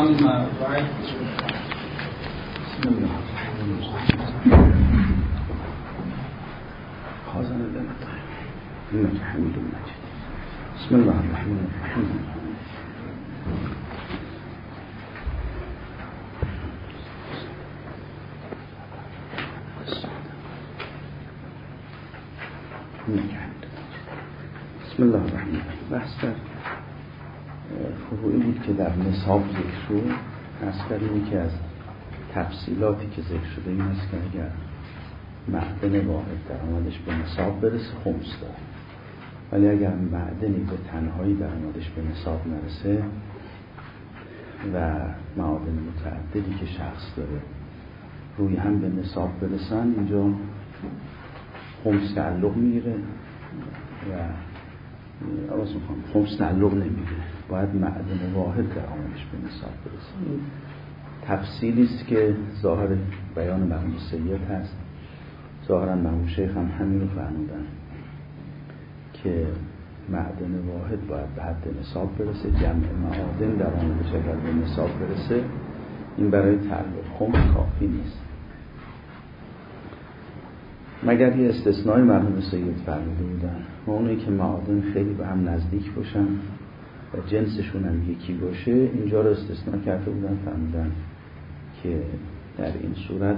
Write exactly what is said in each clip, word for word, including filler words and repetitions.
أما بعد بسم الله الرحمن الرحيم خازن لنا طيب إنك حميد مجيد بسم الله الرحمن الرحيم بسم الله الرحمن الرحیم. بحث در فروعی بود که در نصاب ذکر شد. از کردیم که از تفصیلاتی که ذکر شده این است که اگر معدن واحد درآمدش به نصاب برسه خمس داره، ولی اگر معدنی به تنهایی درآمدش به نصاب نرسه و معادن متعددی که شخص داره روی هم به نصاب برسن، اینجا خمس تعلق میگیره و عوض میخوام خمس تعلق نمیگیره، باید معدن واحد درآمدش به نصاب برسه. این تفصیلی است که ظاهر بیان مرحوم سید هست. ظاهرا مرحوم شیخ هم همین رو فرمودن که معدن واحد باید به حد نصاب برسه، جمع معادن درآمدش اگر به نصاب برسه این برای تعلق خمس کافی نیست، مگر یه استثنای مرحوم سید فرموده بودن و اونایی که معادن خیلی به هم نزدیک باشن و جنسشون هم یکی باشه، اینجا رو استثناء کرده بودن، فرمودن که در این صورت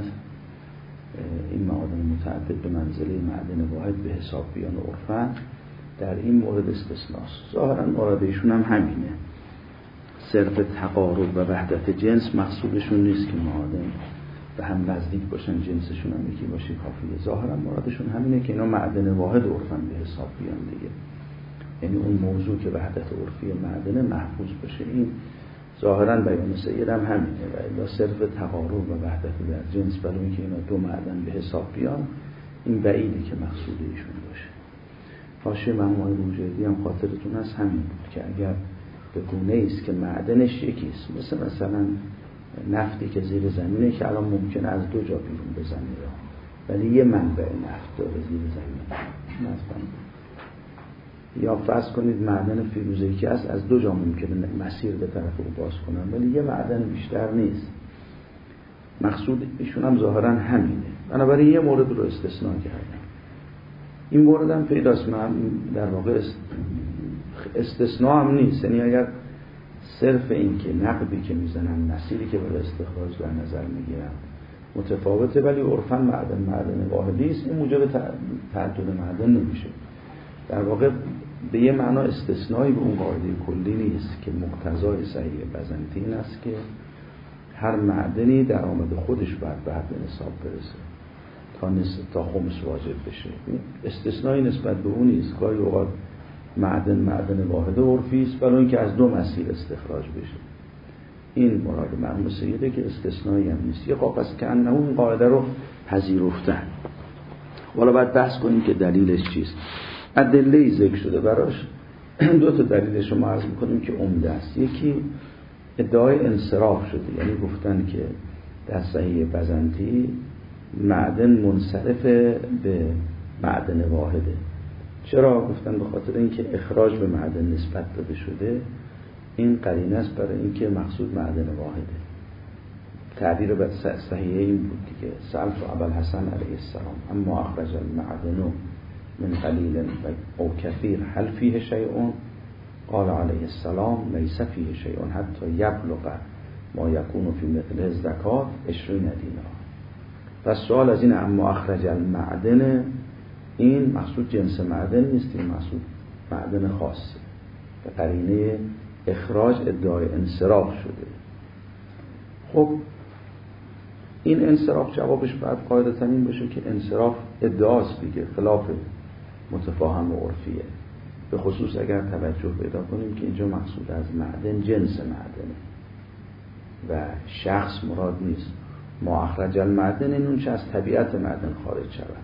این معادن متعدد به منزله معدن واحد به حساب بیان عرفن در این مورد استثناست. ظاهرا مرادشون هم همینه، صرف تقارب و وحدت جنس مقصودشون نیست که معادن به هم نزدیک باشن، جنسشون هم یکی باشه کافیه. ظاهرا مرادشون همینه که اینا معدن واحد عرفن به حساب بیان دیگه، یعنی اون موضوع که وحدت عرفی معدن محفوظ باشه. این ظاهرا بیان سید هم همینه و الا صرف تقارب و وحدت در جنس، برای اینکه اینا دو معدن به حساب بیان این بعیده که مقصود ایشون باشه. حاشیه مرحوم بوجردی هم خاطرتون هست همین بود که اگر به گونه است که معدنش یکیست، مثل مثلا نفتی که زیر زمینه که الان ممکنه از دو جا بیرون بزنه ولی یه منبع نفت داره زیر زمین، مثلا یا فرض کنید معدن فیروزه‌ای که است از دو جا ممکنه مسیر به طرف او باز کنن ولی یه معدن بیشتر نیست. مقصود ایشون هم ظاهرا همینه، بنابراین یه مورد رو استثناء کردن. این مورد هم پیداست، من در واقع استثناء هم نیست، یعنی اگر صرف این که نقبی که میزنن مسیری که برای استخراج در نظر میگیرن متفاوته ولی عرفاً معدن معدن واحدی است، این موجب تعدد معدن نمیشه. در واقع به یه معنا استثنایی به اون قاعده کلی نیست که مقتضای صحیح بزنطی این است که هر معدنی در آمد خودش باید به حد نصاب برسه تا نصف تا خمس واجب بشه. استثنایی نسبت به اون نیست. گاهی اوقات معدن معدن واحد عرفی است برای اینکه از دو مسیر استخراج بشه. این مراد مرحوم سیده که استثنایی هم نیست. یه قاپس که انه اون قاعده رو پذیرفتن. والا باید بحث کنیم که دلیلش چیست. ادله ذکر شده براش، دو تا دلیلش رو ما عرض میکنیم که عمده است. یکی ادعای انصراف شده، یعنی گفتن که در صحیح بزنطی معدن منصرف به معدن واحده. چرا؟ گفتن به خاطر اینکه اخراج به معدن نسبت داده شده، این قرینه است برای اینکه مقصود معدن واحده. تعبیر به صحیح این بود دیگه، سألت ابوالحسن علیه السلام اما اخرج المعدن من قلیل او کثیر هل فیه شیء؟ قال علیه السلام لیس فیه شیء حتی یبلغ ما یکون فی مثل الزکات عشرین دینار. پس سوال از این اما اخرج المعدن، این مقصود جنس معدن نیست، این مقصود معدن خاصه. به قرینه اخراج ادعای انصراف شده. خب این انصراف جوابش باید قاعدتاً این باشه که انصراف ادعاست دیگه، خلاف متفاهم و عرفیه. به خصوص اگر توجه پیدا کنیم که اینجا مقصود از معدن جنس معدنه و شخص مراد نیست. ما اخرج المعدن این اون چه از طبیعت معدن خارج شود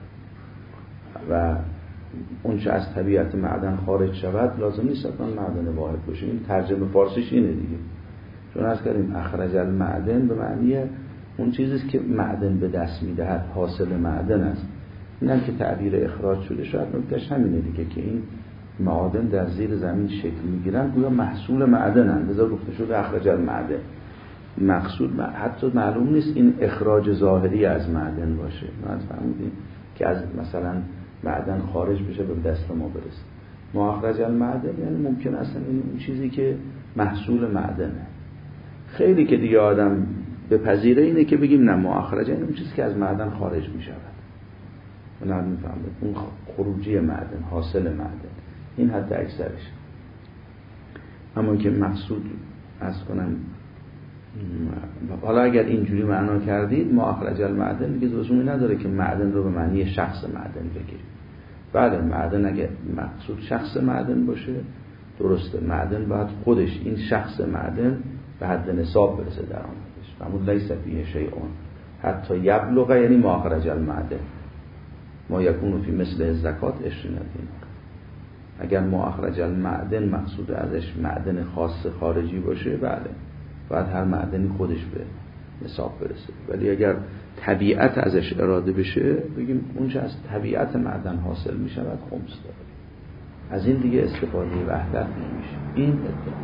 و اون چه از طبیعت معدن خارج شود لازم نیست حتما معدن واحد باشه. این ترجمه فارسیش اینه دیگه، چون از کردیم اخرج المعدن به معنی اون چیزیست که معدن به دست میدهد، حاصل معدن است. اینم که تعبیر اخراج شده شاید نکتهش همینه دیگه که این معادن در زیر زمین شکل میگیرن گویا محصول معدنن، لذا گفته شده اخرج المعدن. مقصود حتی معلوم نیست این اخراج ظاهری از معدن باشه. ما فهمیدیم که از مثلا معدن خارج بشه به دست ما برسه. مخرج المعدن یعنی ممکن اصلا این اون چیزی که محصول معدنه. خیلی که دیگه آدم به پذیره اینه که بگیم نه مخرج این اون چیزی که از معدن خارج می شود. من میفهمم اون خروجی معدن، حاصل معدن، این حد اکثرش. اما که مقصود از کنم حالا اگر اینجوری معنا کردید مخرج المعدن دیگه لزومی نداره که معدن رو به معنی شخص معدن بگیرید. بله معدن اگه مقصود شخص معدن باشه درسته، معدن باید خودش این شخص معدن به حد نصاب برسه درآمدش. همون لیس فیه شیء حتی یبلغ یعنی مخرج المعدن ما یکون فی مثل زکات عشرین دینار. اگر مخرج المعدن مقصود ازش معدن خاص خارجی باشه بله باید هر معدنی خودش به نصاب برسه. ولی اگر طبیعت ازش اراده بشه بگیم اون چه از طبیعت معدن حاصل می شود خمس داره. از این دیگه استفاده وحدت نمیشه. این ادعا.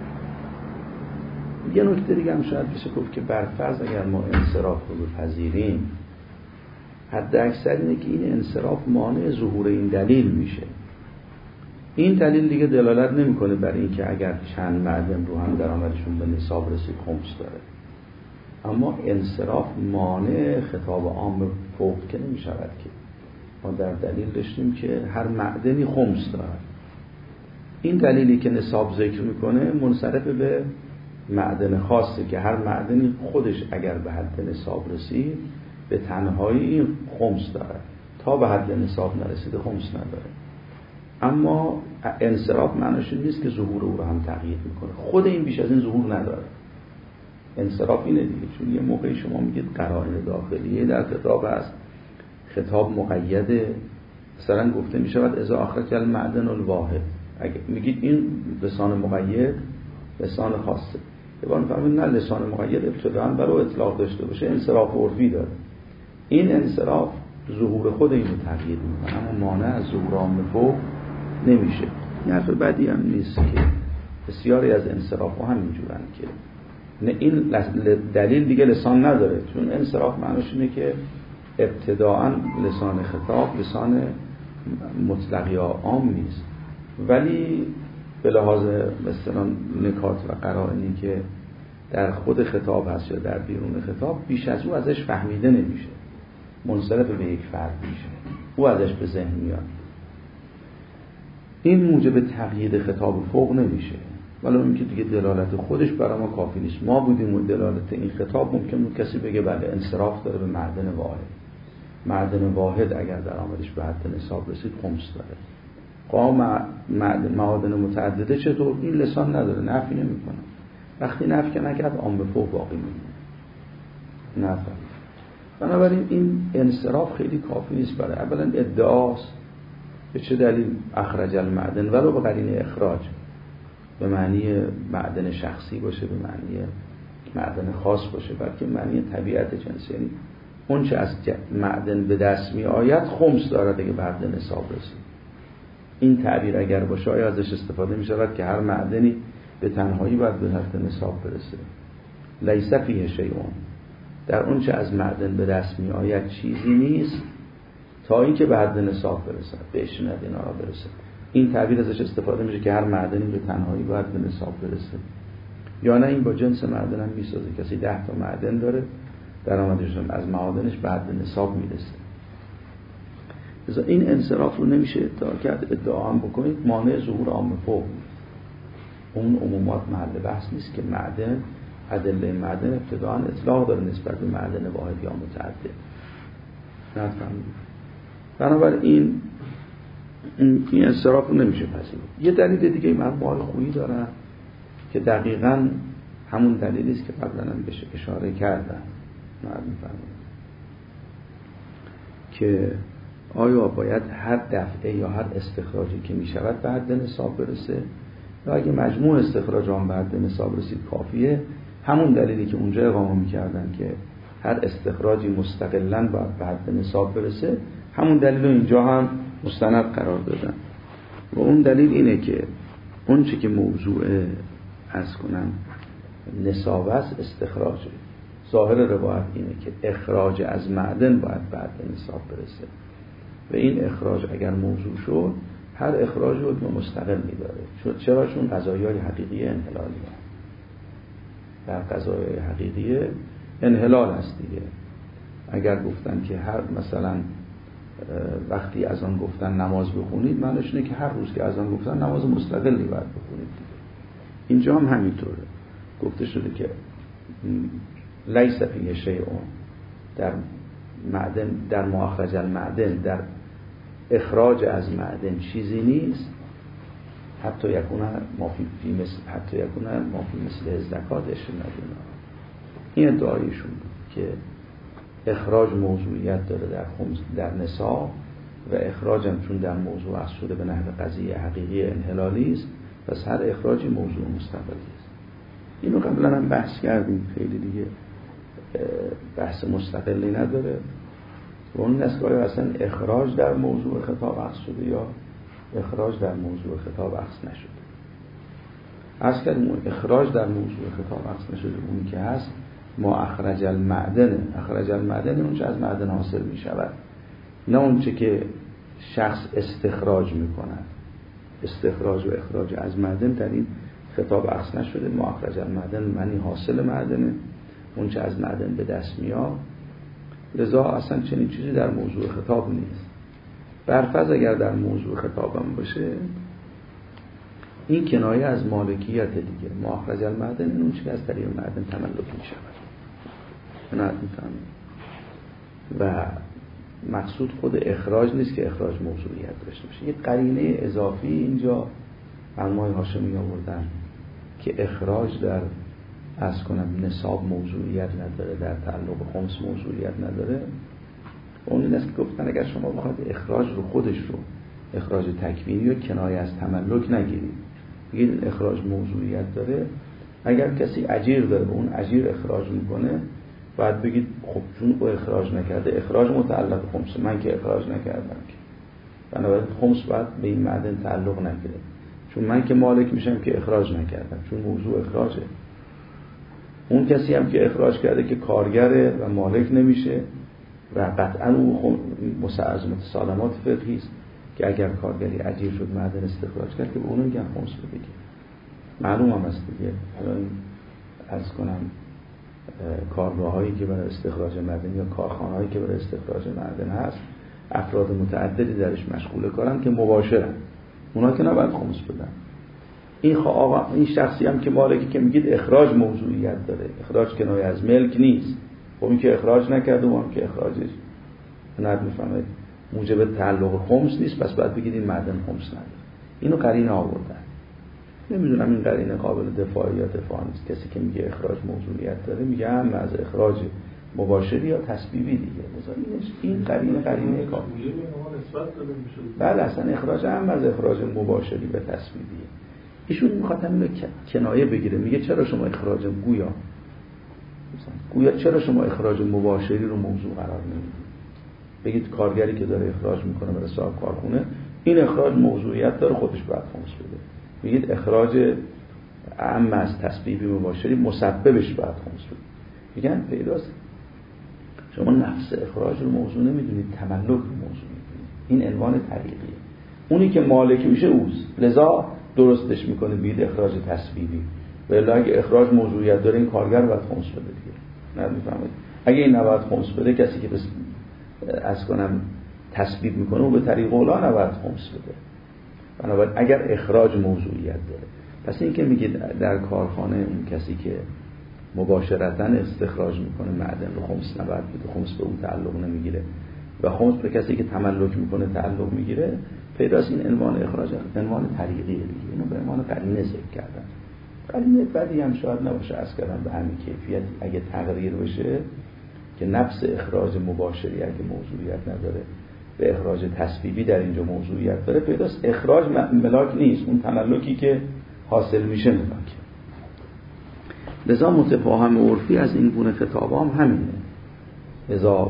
یه نکته دیگه هم شاید بشه گفت که برفرض اگر ما انصراف رو بپذیریم حد اکثر اینه که این انصراف مانع ظهور این دلیل میشه. این دلیل دیگه دلالت نمیکنه بر این که اگر چند معدن رو هم درآمدشون به نصاب رسید خمس داره. اما انصراف مانع خطاب عام فوق که نمی شود که ما در دلیل داشتیم که هر معدنی خمس دارد. این دلیلی که نصاب ذکر میکنه منصرف به معدن خاصه که هر معدنی خودش اگر به حد نصاب رسید به تنهایی خمس دارد، تا به حد نصاب نرسیده خمس نداره. اما انصراف معنیش نیست که ظهور او رو هم تغییر میکنه، خود این بیش از این ظهور نداره. انصراف اینه دیگه، چون یه موقعی شما میگید قرائن داخلیه در خطاب هست، خطاب مقیده، مثلا گفته میشود اذا اخرج المعدن الواحد، اگه میگید این لسان مقید لسان خاصه، یه بار میفهمید نه لسان مقید ابتداءً برای اطلاق داشته باشه انصراف عرفی داره. این انصراف ظهور خود اینو تغییر میکنه اما مانع از ظهور عام فوق نمیشه. این حرف بدی هم نیست که بسیاری از انصراف ها همینجورن که نه این دلیل دیگه لسان نداره، چون انصراف معنیش اینه که ابتداءً لسان خطاب لسان مطلق یا عام نیست، ولی به لحاظ مثلا نکات و قرائنی که در خود خطاب هست یا در بیرون خطاب بیش از او ازش فهمیده نمیشه، منصرف به یک فرد میشه، او ازش به ذهن میاد. این موجب تغییر خطاب فوق نمیشه، ولی اون که دیگه دلالت خودش برای ما کافی نیست. ما بودیم و دلالت این خطاب ممکن بود کسی بگه بله انصراف داره به معدن واحد، معدن واحد اگر درآمدش به حد نصاب رسید خمس داره. قام معادن متعدده چطور؟ این لسان نداره، نفی نمیکنه. وقتی نفی که نکرد عام به فوق باقی میمونه. نفی. بنابراین این انصراف خیلی کافی نیست برای اولا ادعاست. به چه دلیل اخرج المعدن ولو به قرینه اخراج، به معنی معدن شخصی باشه، به معنی معدن خاص باشه، بلکه معنی طبیعت جنسی، یعنی اون چه از معدن به دست می آید خمس دارد اگه به حد نصاب رسید. این تعبیر اگر باشه آیا ازش استفاده می شود که هر معدنی به تنهایی باید به حد نصاب برسه؟ لیس فیه شیء، در اون چه از معدن به دست می آید چیزی نیست تا اینکه به حد نصاب برسه، به عشرین دینار برسه. این تعبیر ازش استفاده میشه که هر معدنی به تنهایی باید به نصاب برسه، یا نه این با جنس معدن هم میسازه. کسی ده تا معدن داره درآمدش از معادنش به حد نصاب میرسه. لذا این انصراف رو نمیشه ادعا کرد. ادعا هم بکنید مانع ظهور عام فوق. اون عمومات محل بحث نیست که معدن ادله معدن ابتداء اطلاق داره نسبت به معدن واحد یا متعدد. نفهمید؟ بنابراین این انصراف رو نمیشه پذیرفت. یه دلیل دیگه مرحوم خویی دارن که دقیقاً همون دلیلی است که قبلا هم بهش اشاره کردن. معلوم فرمود که آیا باید هر دفعه یا هر استخراجی که می شود به حد نصاب برسه، یا اگه مجموع استخراج هم به حد نصاب رسید کافیه؟ همون دلیلی که اونجا اقامه می کردن که هر استخراجی مستقلاً باید به حد نصاب برسه، همون دلیل رو اینجا هم مستند قرار دادن. و اون دلیل اینه که اون چه که موضوع از کنم نصاب است استخراجه. ظاهر روایت اینه که اخراج از معدن باید بعد به نصاب برسه و این اخراج اگر موضوع شد هر اخراج حکم مستقلی داره. چرا؟ چون قضایای حقیقی انحلالی هست. در قضایای حقیقی انحلال هست دیگه. اگر گفتن که هر مثلا وقتی از آن گفتن نماز بخونید، معنیش اینه که هر روز که از آن گفتن نماز مستقلی باید بخونید دیگه. اینجا هم همینطوره گفته شده که لیس فیه شیء در معدن، در مخرج المعدن، در اخراج از معدن چیزی نیست حتی یکون ما فی مثل حتی یکون ما فی مثل زکات اشنادینا. این ادعایشون که اخراج موضوعیت داره در خمس در نصاب و اخراج هم چون در موضوع اخذ شده به نحو قضیه حقیقی انحلالی است، پس هر اخراجی موضوع مستقلی است. اینو قبلا هم بحث کردیم، خیلی دیگه بحث مستقلی نداره. و اون است که آیا اصلا اخراج در موضوع خطاب اخذ شده یا اخراج در موضوع خطاب اخذ نشده. از کردیم اخراج در موضوع خطاب اخذ نشده اونی که هست ما اخرج المعدن، اخرج المعدن اون چه از معدن حاصل می شود، نه اون چه که شخص استخراج می کند. استخراج و اخراج از معدن در این خطاب اخذ نشده. ما اخرج المعدن معنی حاصل معدنه، اون چه از معدن به دست میاد. لذا اصلا چنین چیزی در موضوع خطاب نیست. برفرض اگر در موضوع خطابم باشه این کنایه از مالکیت دیگه. ما اخرج المعدن این اون چه از طریق معدن تملک می شود. بنابراین و مقصود خود اخراج نیست که اخراج موضوعیت داشته باشه. یک قرینه اضافی اینجا علمای هاشمی آوردن که اخراج در از کنم نصاب موضوعیت نداره، در تعلق خمس موضوعیت نداره. اون این است که گفتن اگر شما بخواید اخراج رو خودش رو اخراج تکوینی و کنایه از تملک نگیرید، بگید اخراج موضوعیت داره. اگر کسی اجیر داره و اون اجیر اخراج میکنه باید بگید خب چون او اخراج نکرده اخراج متعلق خمس، من که اخراج نکردم که بنابراین خمس باید به این معدن تعلق نگیره، چون من که مالک میشم که اخراج نکردم، چون موضوع اخراجه. اون کسی هم که اخراج کرده که کارگره و مالک نمیشه و قطعا او از متسالمات فقهی است که اگر کارگری اجیر شد معدن استخراج کرد که به اون میگن خمس بده. معلوم هم است دیگه. الان عرض کنم کارگاهایی که برای استخراج معدن یا کارخانه‌هایی که برای استخراج معدن هست افراد متعددی درش مشغول کارن که مباشرن، اونا که نباید خمس بدن. این آقا این شخصی هم که مالکی که میگید اخراج موضوعیت داره، اخراج کنایه از ملک نیست. خب این که اخراج نکرده اون هم که اخراجش ند میفهمید موجب تعلق خمس نیست، پس باید بگید این معدن خمس نداره. اینو قرینه آوردن. نمیدونم این قرینه قابل دفاع یا دفاع نیست. کسی که میگه اخراج موضوعیت داره میگه هم از اخراج مباشری یا تسبیبی دیگه. مثلا این قرینه قرینه کار. بله اصلا اخراج هم از اخراج مباشری به تسبیبیه. ایشون میخواد همین کنایه بگیره، میگه چرا شما اخراج گویا گویا چرا شما اخراج مباشری رو موضوع قرار نمیدید؟ بگید کارگری که داره اخراج میکنه برای صاحب کارخونه این اخراج موضوعیت داره، خودش باید خمس بده. میگید اخراج عام از تسبیبی مباشری مسببش باید خمس بده. میگن پیداست شما نفس اخراج رو موضوع نمیدونید، تملک رو موضوع میدونید. این عنوان طریقیه. اونی که مالک میشه اوست، لذا درستش میکنه بگید اخراج تسبیبی. ولی اگه اخراج موضوعیت داره این کارگر باید خمس بده دیگه. نه میفهمید؟ اگه این نباید خمس بده، کسی که بس از کنم تسبیب میکنه و به طریق اولا نباید خمس بده. بنابراین اگر اخراج موضوعیت داره، پس این که میگید در کارخانه اون کسی که مباشرتاً استخراج میکنه معدن رو خمس نباید بده، خمس به اون تعلق نمیگیره و خمس به کسی که تملک میکنه تعلق میگیره، پیداست این عنوان اخراج عنوان طریقیه دیگه. اینو به عنوان قرینه ذکر کردن. قرینه بعدی هم شاید نباشه، از کردن به همین کیفیت اگه تغییر بشه که نفس اخراج مباشری اگه موضوعیت نداره به اخراج تسبیبی در اینجا موضوعیت داره، پیداست اخراج ملاک نیست، اون تملکی که حاصل میشه ملاک. لذا متفاهم عرفی از این گونه خطاب هم همینه. لذا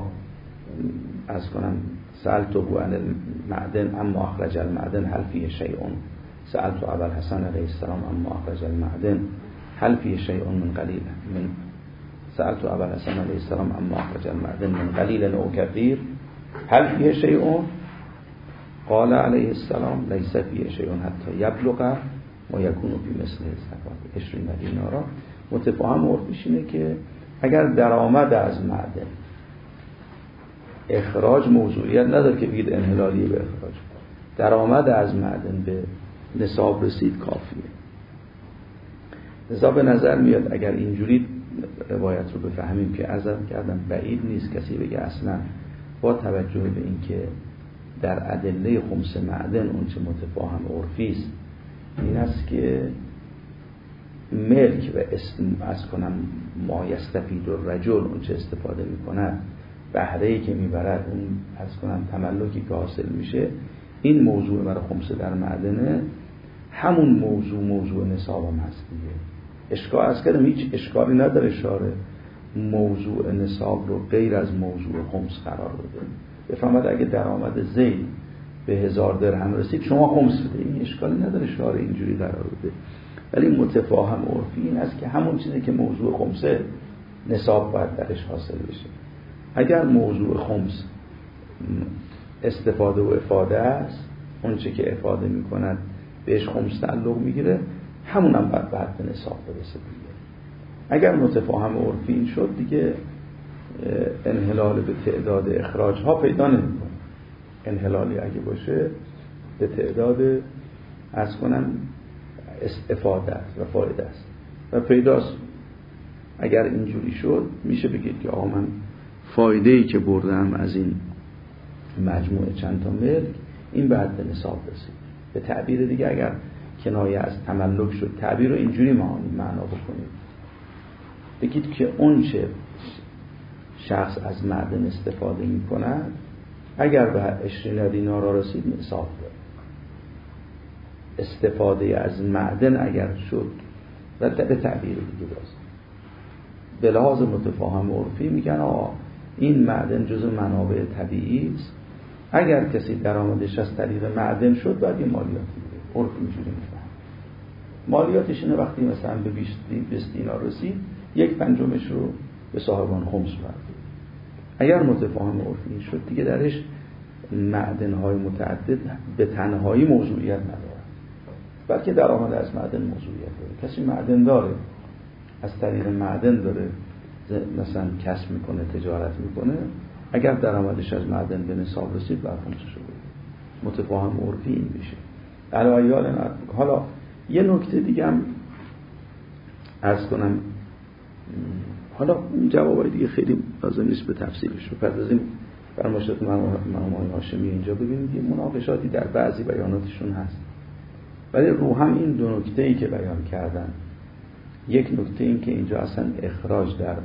از کنم سألت ابو عن المعدن اما اخرج المعدن هل فیه شیء، سألت ابو الحسن علیه السلام اما اخرج المعدن هل فیه شیء من قلیل من سألت ابا الحسن علیه السلام اما اخرج المعدن من قلیل او کثیر هل فیه شیء قال علیه السلام لیس فیه شیء حتی یبلغ و یکون فی مثل زکات عشرین دینارا. متفاهم عرفیش اینه که اگر درآمد از معدن اخراج موضوعیت نداره که بگید انحلالی به اخراج، درآمد از معدن به نصاب رسید کافیه. لذا به نظر میاد اگر اینجوری روایت رو بفهمیم که عرضم کردم بعید نیست کسی بگه اصلا با توجه به اینکه در ادله خمس معدن اون چه متفاهم عرفی است این است که ملک و اسم از کنم ما یستفید الرجل اون چه استفاده میکند بهره‌ای که میبرد اون از کنم تملکی که حاصل میشه، این موضوع برای خمسه در معدنه، همون موضوع موضوع نصاب هم هست دیگه. اشکال از کردم هیچ اشکالی نداره شاره موضوع نصاب رو غیر از موضوع خمس قرار بده. بفهمد اگه درآمد زید به هزار درهم رسید شما خمس بده، این اشکالی نداره شاره اینجوری قرار بده. ولی متفاهم عرفی این است که همون چیزی که موضوع خمسه نصاب باید درش حاصل بشه. اگر موضوع خمس استفاده و افاده است، اون چه که افاده می کند بهش خمس تعلق میگیره، همون هم باید باید به نصاب برسه دیگه. اگر متفاهم عرفی این شد دیگه انحلال به تعداد اخراج ها پیدا نمی کنه. انحلالی اگه باشه به تعداد از کنم افاده است و فایده است و پیداست. اگر اینجوری شد میشه بگید که آقا من فایده‌ای که بردم از این مجموعه چند تا ملک این بعد به نصاب رسید. به تعبیر دیگه اگر کنایه از تملک شد تعبیر رو اینجوری معنا بکنید، بگید که اون چه شخص از معدن استفاده می کند اگر به عشرین دینار را رسید نصاب داره. استفاده از معدن اگر شد و به تعبیر دیگه باز به لحاظ متفاهم عرفی میگن آقا این معدن جزء منابع طبیعی است، اگر کسی درآمدش از طریق معدن شد باید یه مالیاتی بده. عرف اینجوری میفهم. مالیاتش اینه وقتی مثلا به بیست دینار رسید یک پنجمش رو به صاحبان خمس برد. اگر متفاهم عرفی شد دیگه درش معدن‌های متعدد به تنهایی موضوعیت نداره، بلکه درآمد از معدن موضوعیت داره. کسی معدن داره، از طریق معدن داره مثلا کسب میکنه، تجارت میکنه، اگر درآمدش از معدن به نصاب رسید باید خمسش رو بده. متفاهم عرفی این میشه. علیه حالا یه نکته دیگه هم عرض کنم، حالا جوابای دیگه خیلی لازم نیست به تفصیلش رو پردازیم. فرمایشات مرحوم آقای هاشمی اینجا ببینید یه مناقشاتی در بعضی بیاناتشون هست، ولی رو هم این دو نکته‌ای که بیان کردن، یک نکته این که اینجا اصلا اخراج در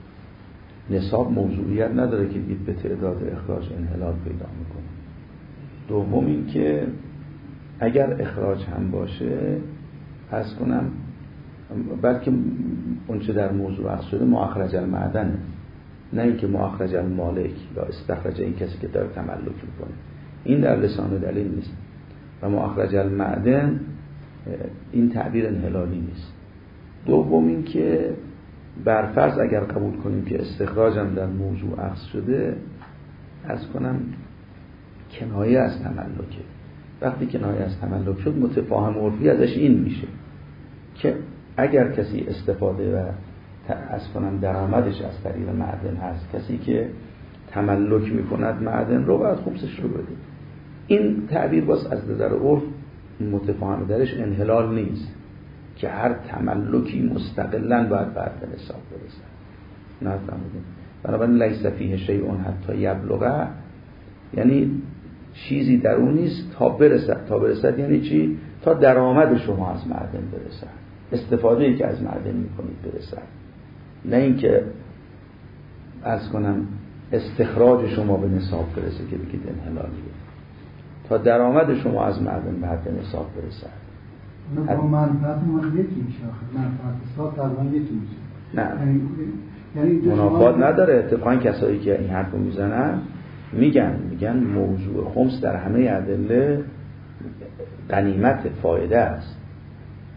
نصاب موضوعیت نداره که دید به تعداد اخراج انحلال پیدا میکنه. دوم این که اگر اخراج هم باشه پس کنم بلکه اونچه در موضوع عرض شده مؤخرج المعدنه، نه اینکه مؤخرج المالک یا استخرج این کسی که داره تملک میکنه، این در لسان دلیل نیست. و مؤخرج المعدن این تعبیر انحلالی نیست. دوم این که برفرض اگر قبول کنیم که استخراج هم در موضوع عرض شده، از کنم کنایه از تملکه. وقتی کنایه از تملک شد متفاهم عرفی ازش این میشه که اگر کسی استفاده و از کنم درآمدش از طریق معدن هست، کسی که تملک میکند معدن رو باید خمسش رو بده. این تعبیر باز از نظر عرف متفاهم درش انحلال نیست که هر تملکی مستقلاً باید بعد به نصاب برسد. نه فهمیدیم. بنابراین لیس فیه شیء حتی یبلغ یعنی چیزی در اون نیست تا برسد. تا برسد یعنی چی؟ تا درآمد شما از معدن برسد، استفاده‌ای که از معدن میکنید برسد، نه اینکه از کنم استخراج شما به نصاب برسه که بگید انحلالیه. تا درآمد شما از معدن به حد نصاب برسد. نه با منفعت ما یکی میشه، منفعت حساب تقریبا یکی میشه. نه یعنی منافات نداره. اتفاقا کسایی که این حرفو میزنن میگن میگن موضوع خمس در همه ادله غنیمت فایده است.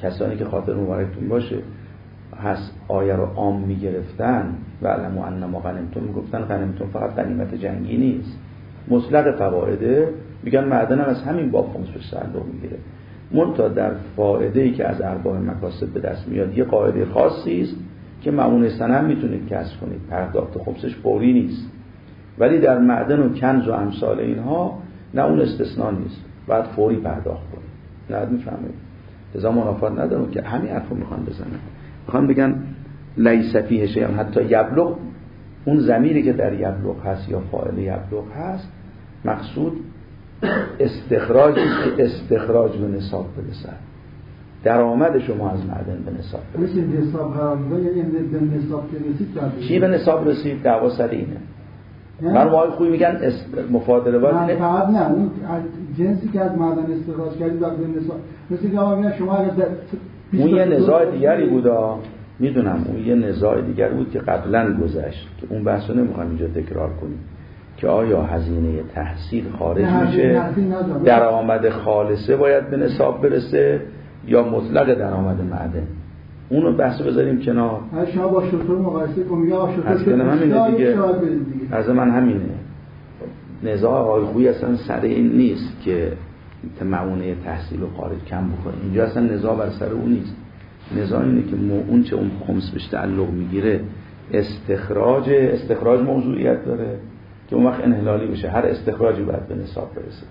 کسانی که خاطر مبارکتون باشه هست آیه رو عام میگرفتن و علمو انما غنیمتون میگفتن غنیمتون فقط غنیمت جنگی نیست، مطلق فوائده میگن معدن هم از همین باب خمس بهش تعلق میگیره. منتها در فایده‌ای که از ارباب مکاسب به دست میاد یه قاعده خاصی است که معونه سنه هم میتونید کسب کنید، پرداخت خمسش فوری نیست، ولی در معدن و کنز و امثال اینها نه اون استثناء نیست، بعد فوری پرداخت کنید. نه میفهمید؟ لذا منافات ندارم که همین حرفو میخوان بزنن، میخوان بگن لیس فیه شیء، حتی یبلغ، اون ضمیری که در یبلغ هست یا فاعل یبلغ هست مقصود استخراج استخراج به نصاب برسد، درآمد شما از معدن به نصاب برسد. میشه نصاب قرار بگیره، یعنی به نصاب رسید. چی به نصاب رسید؟ دعوا سر اینه. من وای خوبی میگن مفاضله باید نه فقط نه اون جنسی که از معدن استخراج کردید و به نصاب مثل که آقا میگن شما اگر اون یه نزاع دیگری بودا، میدونم اون یه نزاع دیگر بود که قبلا گذشت که اون بحثو نمیخوام اینجا تکرار کنیم که آیا هزینه تحصیل خارج میشه، درآمد خالصه باید به نصاب برسه یا مطلق درآمد معدن. اونو بحث بذاریم کنار. شما با شطور مقایسه کنید یا شطور از کنم همینه دیگه. از من همینه. نزاع آقای خویی اصلا سر این نیست که معونه تحصیل و خارج کم بکنه، اینجا اصلا نزاع بر سر اون نیست. نزاع اینه که اون چه اون خمس بهش تعلق میگیره استخراج استخراج موضوعیت داره که اون وقت انحلالی بشه، هر استخراجی باید به نصاب برسه.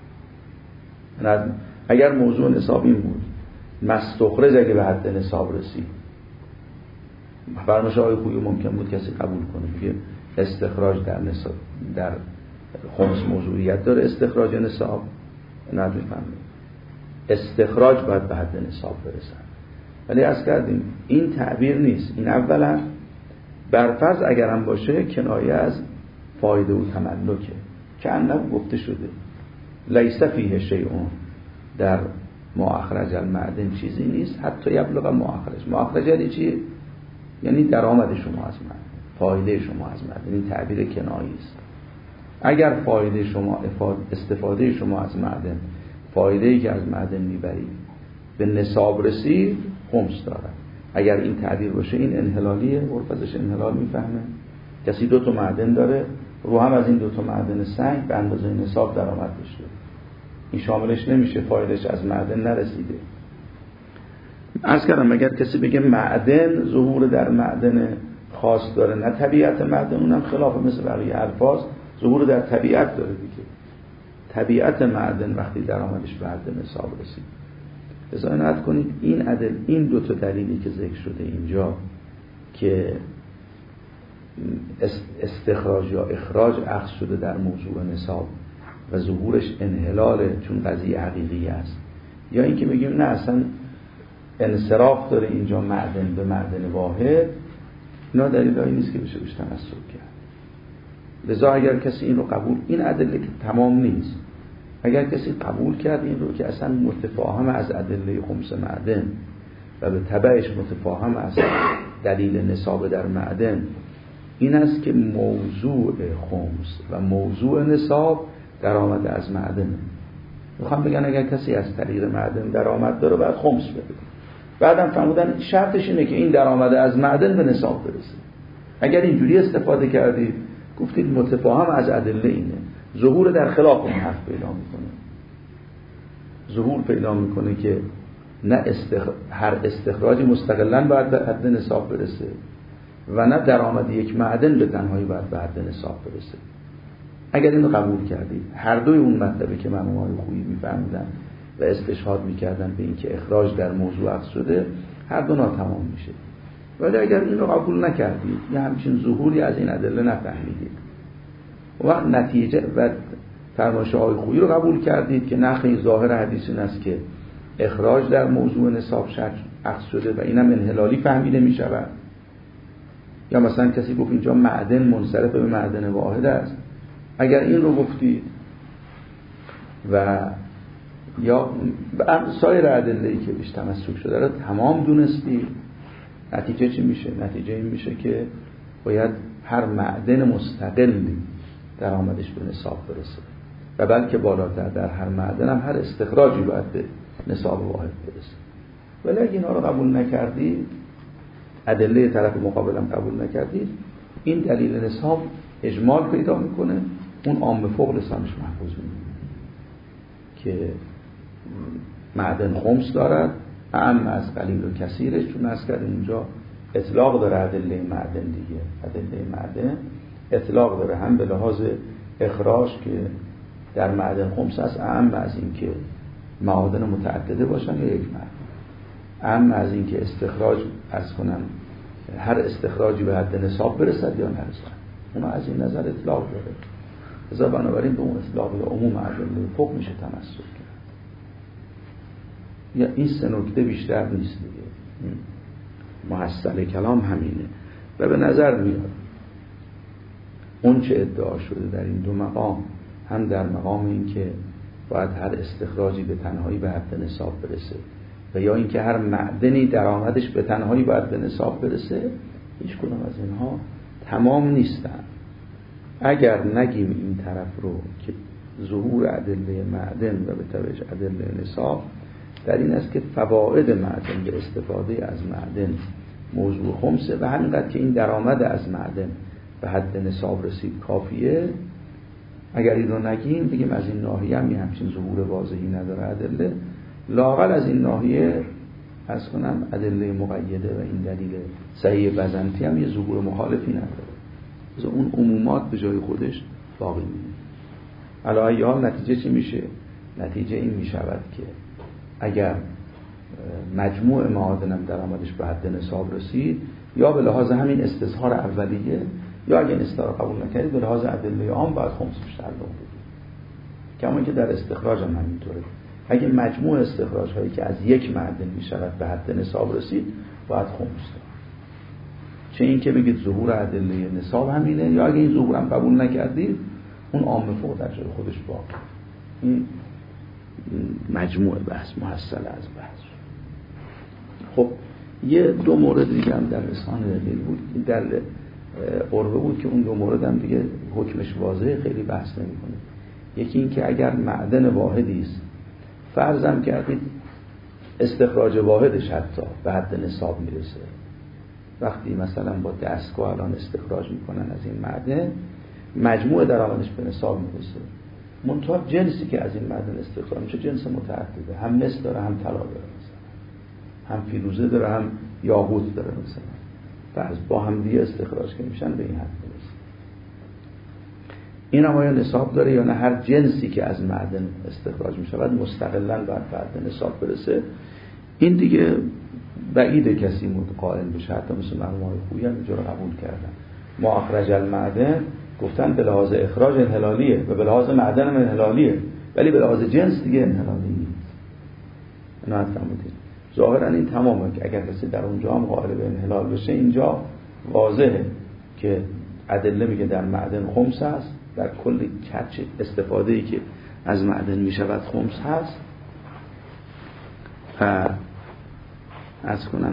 اگر موضوع نصاب این بود مستخرج اگه به حد نصاب رسید، فرمایش آقای خویی ممکن بود کسی قبول کنه میگه استخراج در نصاب در خمس موضوعیت داره، استخراج نصاب نه میفهمه، استخراج باید به حد نصاب برسن. ولی از کردیم این تعبیر نیست، این اولا برفرض اگرم باشه کنایه از فایده و تملکه که انه گفته شده لیس فیه شیء، در مؤخرج المعدن چیزی نیست حتی یبلغ مؤخرج. مؤخرج یعنی چی؟ یعنی درآمد شما از معدن، فایده شما از معدن. این تعبیر کنایه‌ای است. اگر فایده شما استفاده شما از معدن، فایده‌ای که از معدن میبرید به نصاب رسید، خمس دارد. اگر این تعبیر باشه این انحلالیه، عرف ازش انحلال میفهمه. کسی دو تا معدن داره، رو هم از این دو تا معدن سنگ به اندازه نصاب درآمد داشته، این شاملش نمیشه، فایدهش از معدن نرسیده. عرض کردم اگر کسی بگه معدن ظهور در معدن خاص داره نه طبیعت معدن، اونم خلاف مثل بقیه الفاظ ظهور در طبیعت داره دیگه. طبیعت معدن وقتی درآمدش به حد نصاب رسید. بذارید کنید این عدل، این دو تا دلیلی که ذکر شده اینجا که استخراج یا اخراج اخذ شده در موضوع نصاب و ظهورش انحلاله چون قضیه حقیقی است، یا اینکه بگیم نه اصلا انصراف داره اینجا معدن به معدن واحد، اینا دلیلی نیست که بشه بهش تمسک کرد. لذا اگر کسی این رو قبول، این ادله که تمام نیست، اگر کسی قبول کرد این رو که اصلا متفاهم از ادله خمس معدن و به تبعش متفاهم از دلیل نصاب در معدن این است که موضوع خمس و موضوع نصاب درآمد از معدن. میخوام بگن اگر کسی از طریق معدن درآمد داره باید خمس بده. بعدم فرمودن شرطش اینه که این درآمد از معدن به نصاب برسه. اگر اینجوری استفاده کردید گفتید متفاهم از ادله اینه، ظهور در خلاف اون حرف پیدا میکنه. ظهور پیدا میکنه که نه استخ... هر استخراجی مستقلاً باید به حد نصاب برسه و نه درآمد یک معدن به تنهایی باید به حد نصاب برسه. اگر اینو قبول کردید، هر دوی اون مطلبی که مرحومای خویی میفهمیدن و استشهاد میکردن به اینکه اخراج در موضوع عکس شده، هر دو ناتمام میشه. ولی اگر اینو قبول نکردید یا همچین ظهوری از این ادله نفهمیدید، وقت نتیجه و فرمایش آقای خویی رو قبول کردید که نخی ظاهر حدیث این است که اخراج در موضوع نصاب شک عکس شده و اینم انحلالی فهمیده میشود، یا مثلا کسی گفت اینجا معدن منصرف به معدن واحد است، اگر این رو گفتید و یا سایر ادله‌ای که بیش تمسک شده رو تمام دونستید، نتیجه چی میشه؟ نتیجه این میشه که باید هر معدن مستقلی درآمدش به نصاب برسه و بلکه بالاتر در هر معدن هم هر استخراجی باید به نصاب واحد برسه. ولی اگه اینا رو قبول نکردید، ادله طرف مقابلم قبول نکردید، این دلیل نصاب اجمال پیدا میکنه، اون عام فوق لسانش محفوظ میمونه که معدن خمس دارد، اعم از قلیل و کثیرش، چون از کردیم اینجا اطلاق داره ادله معدن دیگه. ادله معدن اطلاق داره هم به لحاظ اخراج که در معدن خمس است، اعم از این که معادن متعدده باشن یا یک معدن، اعم از این که استخراج از کنم هر استخراجی به حد نصاب برسد یا نرسد. اونا از این نظر اطلاق داره. لذا بنابراین به اون اطلاق یا عموم ادله فوق میشه تمسک کرد. یا این سه نکته بیشتر نیست دیگه. محصل کلام همینه و به نظر میاد اون چه ادعا شده در این دو مقام، هم در مقام این که باید هر استخراجی به تنهایی به حد نصاب برسه و یا اینکه هر معدنی درآمدش به تنهایی باید به نصاب برسه، هیچ کدوم از اینها تمام نیستن. اگر نگیم این طرف رو که ظهور ادله معدن و به تبعش ادله نصاب در این است که فواید معدن به استفاده از معدن موضوع خمسه و همینقدر که این درآمد از معدن به حد نصاب رسید کافیه، اگر این رو نگیم بگیم از این ناحیه هم همچین ظهور واضحی نداره ادله، لااقل از این ناحیه از کنم ادله مقیده و این دلیل صحیح بزنطی هم یه ظهور مخالفی نداره، از اون عمومات به جای خودش باقی میمونه. علی ای حال نتیجه چی میشه؟ نتیجه این میشود که اگر مجموع معادنم درآمدش به حد نصاب رسید، یا به لحاظ همین استظهار اولیه، یا اگه این استظهار قبول نکردید به لحاظ ادله عام باید خمسش تعلق بدید. کما که در استخراج هم همینطوره. اگه مجموع استخراج هایی که از یک معدن می شود به حد نصاب رسید باید خمس داد. چه این که بگید ظهور ادله نصاب همینه، یا اگه این ظهور هم قبول نکردید اون عام فوق در جای خودش باقی. این مجموع بحث محصل از بحث. خب یه دو مورد دیگه هم در رسانه دلیل بود، در قربه بود که اون دو مورد هم دیگه حکمش واضحه، خیلی بحث نمی کنه. یکی این که اگر معدن واحدی است، فرضم کردید استخراج واحدش حتی به حد نصاب میرسه، وقتی مثلا با دستگاه الان استخراج میکنن از این معدن، مجموع درآمدش به نصاب میرسه، منتها جنسی که از این معدن استخراج میشه جنس متعدده، هم مس داره هم طلا داره، مثلا هم فیروزه داره هم یاقوت داره، مثلا فرض با هم دیگه استخراج که میشن به این حد میرسه. این هم آیا نصاب داره یا نه؟ هر جنسی که از معدن استخراج می شود مستقلاً باید به حد نصاب برسه. این دیگه بعید کسی مود قائل بشه، حتی مثل مرحوم آقای خویی هم اینجا رو قبول کردن. ما اخرج المعدن گفتن به لحاظ اخراج انحلالیه و به لحاظ معدن هم انحلالیه، ولی به لحاظ جنس دیگه انحلالی نیست. اینو حد فهمیدید؟ ظاهراً این تمامه که اگر کسی در اونجا هم قائل به انحلال بشه، اینجا واضحه که ادله میگه در معدن خمس هست، در کل کچ استفاده‌ای که از معدن می شود خمس هست. و از کنم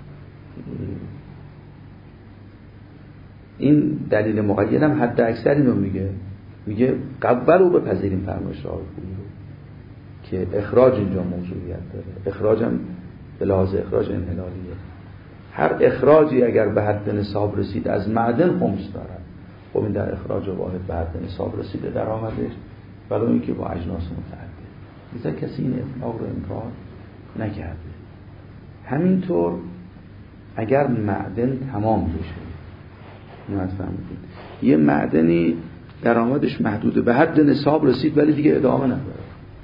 این دلیل مقید هم حد اکثر اینو میگه، میگه قبل رو بپذیریم فرمایش آقای خویی رو که اخراج اینجا موضوعیت داره، اخراج هم به لحاظ اخراج انحلالیه. هر اخراجی اگر به حد نصاب رسید از معدن خمس دارد، خب این در اخراج واحد به حد نصاب رسیده درآمدش، ولو اینکه با اجناس متعدد. مثلا کسی این اطلاق رو انکار نکرده. همینطور اگر معدن تمام بشه، نفهمیدید یه معدنی درآمدش محدوده، به حد نصاب رسید ولی دیگه ادامه نداره،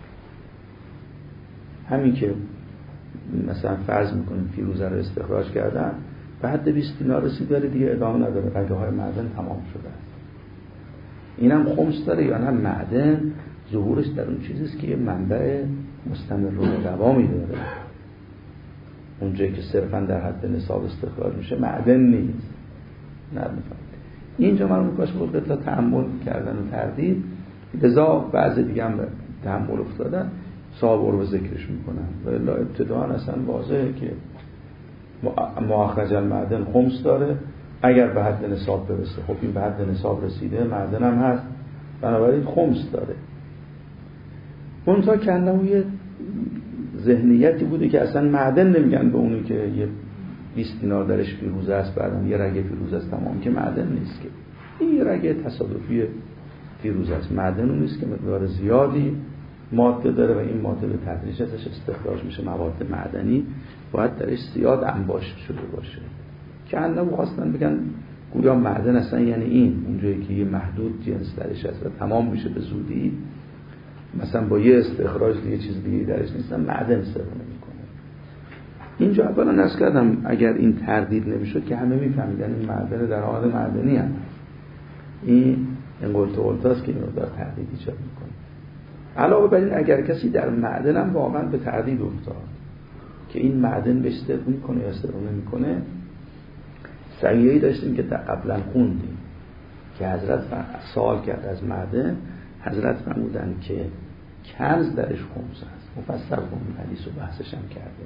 همین که مثلا فرض میکنیم فیروزه رو استخراج کردن به حد بیست دینار رسید ولی دیگه ادامه نداره، رگه های معدن تمام شده است. این هم خمس داره یا نه؟ معدن ظهورش در اون چیزیست که یه منبع مستمر رو دوامی داره، اونجایی که صرفا در حد نصاب استخراج میشه معدن نیست. نه میفهمید اینجا من میکاش بود اطلاع تحمل کردن و تردید، لذا بعضی دیگه هم تحمل افتادن صاحب رو ذکرش میکنن و الا ابتداعا اصلا واضحه که مؤخرج المعدن خمس داره، اگر به حد نصاب برسه، خب این به حد نصاب رسیده، معدن هم هست، بنابراین خمس داره. اون تا کنده یه ذهنیتی بوده که اصلا معدن نمیگن به اونی که یه بیست دینار درش فیروزه است، بعدم یه رگه فیروزه است تمام، که معدن نیست که این یه رگه تصادفی فیروزه است. معدن اون نیست که مقدار زیادی ماده داره و این ماده به تدریج ازش استخراج میشه. مواد معدنی باید درش زیاد انباشت شده باشه که انم خواستن بگن گویا معدن اصلا یعنی این اونجایی که یه محدود جنس درش هست و تمام میشه به زودی، مثلا با یه استخراج دیگه چیز دیگه درش نیست، معدن سر نمیکنه. اینجا اولا نرس کردم اگر این تردید نمیشد که همه میفهمیدن این معدن در حال معدنی هم، این انگلت قلتاست که این رو در تردید ایجاد میکنه. علاوه بر این اگر کسی در معدن هم واقعا به تردید افتاد که این معدن بهش سر میکنه یا سر نمیکنه، سعیه‌ای داشتیم که قبلا خوندیم که حضرت سوال کرد از معدن، حضرت فرمودن که کنز درش خمس است. مفصل خوندیم حدیث و بحثش هم کرده.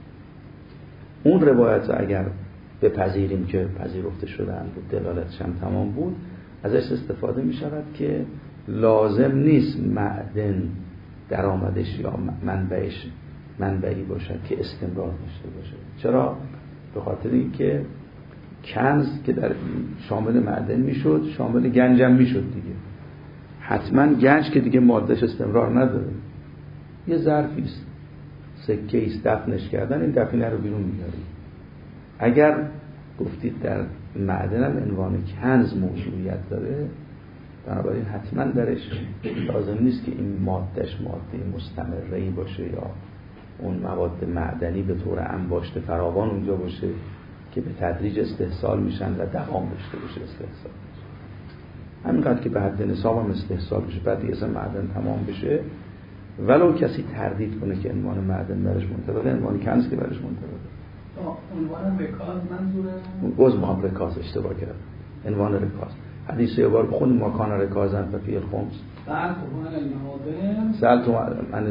اون روایت اگر بپذیریم که پذیرفته شدن بود، دلالتش هم تمام بود، ازش استفاده می شود که لازم نیست معدن درآمدش یا منبعش منبعی باشد که استمرار داشته باشه. چرا؟ به خاطر اینکه کنز که در شامل معدن میشد شامل گنج هم میشد دیگه. حتما گنج که دیگه مادهش استمرار نداره، یه ظرفی است، سکه است، دفنش کردن، این دفینه رو بیرون میاری. اگر گفتید در معدن هم عنوان کنز موجودیت داره، بنابراین حتما درش لازم نیست که این مادهش ماده مستمره‌ای باشه یا اون مواد معدنی به طور انباشته فراوان اونجا باشه که به تدریج استحصال میشن و دوام داشته باشه استحصال. همینقدر که به حد نصاب هم استحصال بشه، بعد دیگه اصلا معدن تمام بشه، ولو کسی تردید کنه که عنوان معدن برش منطبقه، عنوان کنز که برش منطبقه. عنوان رکاز منظوره؟ گوز ما هم رکاز اشتباه کرد. عنوان رکاز حدیث یه بار بخونیم ما کان رکازن ففی الخمس سألت من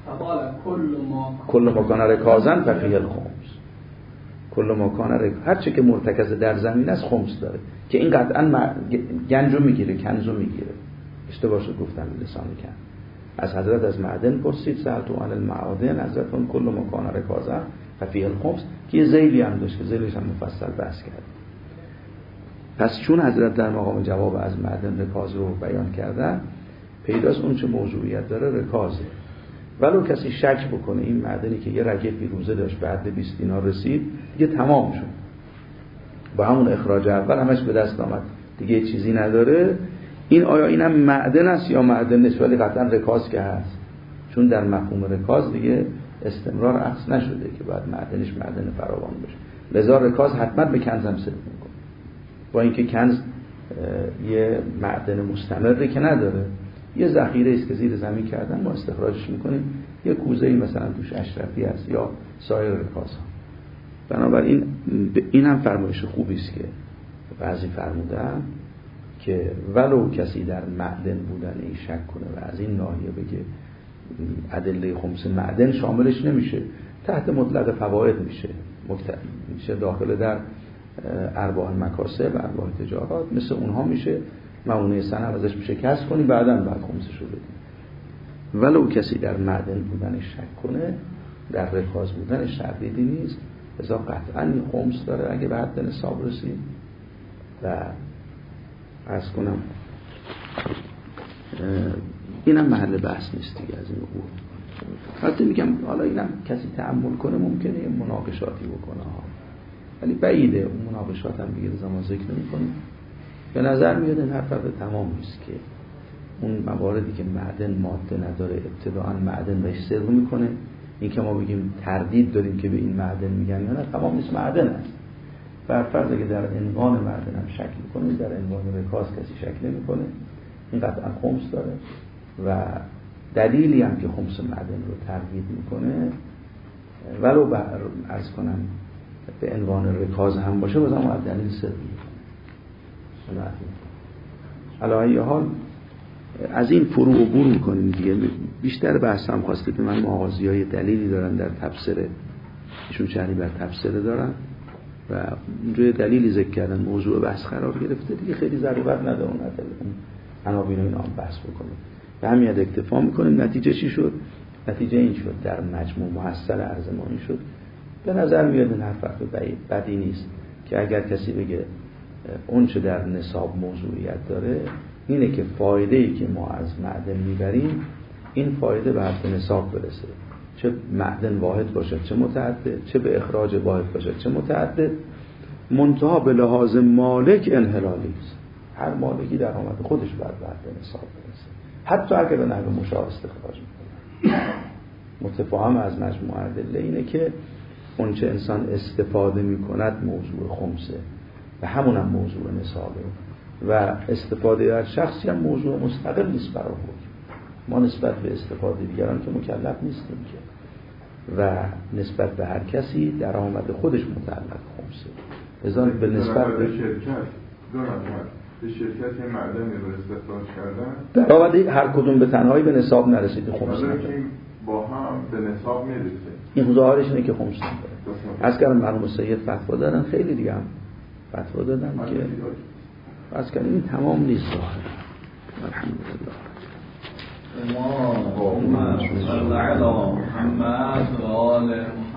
کل ما کان رکازن ففی الخمس. کل ما کان رکاز، هر چه که مرتکز در زمین است خمس داره، که این قطعا گنجو میگیره، کنزو میگیره. اشتباه شد گفتم لسان کن. از حضرت از معدن پرسید، سألت عن المعادن، حضرت اون کل ما کان رکازن ففی الخمس، که یه ذیلی هم داشت که ذیلش هم مفصل بحث کرد. پس چون حضرت در مقام جواب از معدن رکاز رو بیان کردن، پیداست اون چه موضوعیت داره رکازه. ولو کسی شک بکنه این معدنی که یه رگه فیروزه داشت بعد بیست دینار رسید دیگه تمام شد، با همون اخراج اول همش به دست آمد دیگه چیزی نداره، این آیا اینم معدن است یا معدن نیست؟ ولی قطعا رکاز که هست، چون در مفهوم رکاز دیگه استمرار اصل نشده که باید معدنش معدن فراوان باشه. لذا رکاز حتما به کنز هم صرف میکنه، با اینکه کنز یه معدن مستمری که نداره، یه ذخیره است که زیر زمین کردن ما استخراجش میکنیم، یه کوزه‌ای مثلا توش اشرفی است یا سایر رکازها. بنابراین این هم فرمایش خوبی است که بعضی فرمودن که ولو کسی در معدن بودن این شک کنه و از این ناحیه بگه ادله خمس معدن شاملش نمیشه، تحت مطلق فواید میشه میشه داخل در ارباح مکاسب، ارباح تجارات، مثل اونها میشه، معونه صنعت ازش میشه کسب کنی، بعداً بعد خمسش رو بدیم. ولو کسی در معدن بودنش شک کنه، در رکاز بودنش تردیدی نیست، لذا قطعاً این خمس داره اگه به حد نصاب رسید. و عرض کنم اینم محل بحث نیست دیگه از این امور. البته میگم حالا اینم کسی تأمل کنه ممکنه یه مناقشاتی بکنه ها، ولی بعیده اون مناقشات هم دیگه زمان ذکر نمی‌کنیم. به نظر میاد این حرف به تمام نیست که اون مواردی که معدن ماده نداره ابتداعا معدن بهش سر میکنه، این که ما بگیم تردید داریم که به این معدن میگن یا نه، تمام نیست، معدن است. بر فرض که در عنوان معدن هم شک میکنه، در عنوان رکاز کسی شک نمیکنه، این قطعا خمس داره و دلیلی هم که خمس معدن رو تردید میکنه ولو به عرض کنم به عنوان رکاز هم باشه بازم باید دلیل سر میکنه. علی ای حال از این فرو عبور میکنیم دیگه. بیشتر بحث هم خواسته که من مغازی های دلیلی دارن در تفسیره، ایشون شرحی بر تفسیره دارن و اونجا دلیلی ذکر کردن، موضوع بحث قرار گرفته دیگه، خیلی ضرورت نداره اون عناوین و اینا هم بحث بکنیم. به همین اکتفا میکنیم. نتیجه چی شد؟ نتیجه این شد در مجموع محصل عرض ما این شد. به نظر میاد این حرف بدی نیست که اگر کسی بگه اون چه در نصاب موضوعیت داره اینه که فایده‌ای که ما از معدن میبریم این فایده به حد نصاب برسه، چه معدن واحد باشه چه متعدد، چه به اخراج واحد باشه چه متعدد، منتها به لحاظ مالک انحلالی است. هر مالکی در آمد خودش باید به حد نصاب برسه، حتی اگر به نحو مشاع استخراج میکنه. متفاهم از مجموعه ادله اینه که اون چه انسان استفاده میکند موضوع خمسه و همون هم موضوع نصابه و استفاده هر شخصی هم موضوع مستقل نیست برای خود. ما نسبت به استفاده دیگران که مکلف نیستیم که و نسبت به هر کسی در آمد خودش متعلق خمسه. لذا به نسبت به شرکت دو نفر به شرکت معدنی رو استخراج کردن در آمد هر کدوم به تنهایی به نصاب نرسیده خمسه با هم به نصاب میرسه. این ظاهرش اینه که خمسه داره. از کردم مرحوم سید فتوا دادن، خیلی دیگه هم فتوا دادن که از کردم این تمام نیست ظاهر. الحمدلله. اللهم صل علی محمد و آل